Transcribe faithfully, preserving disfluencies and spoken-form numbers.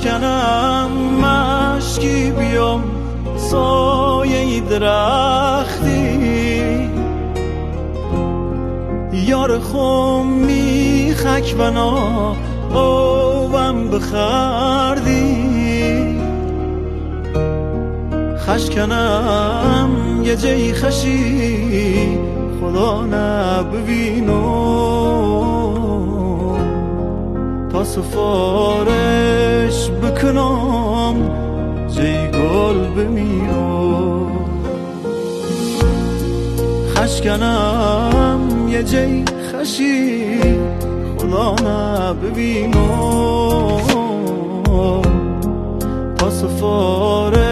خشکنم مشکی بیام سایه درختی یار خمی خک بنا اوم بخردی خشکنم یه جای خشی خدا نبینو تا سفارش بکنم جای گل بمیرو خشکنم یه جای خشی خدا نبینو تا سفارش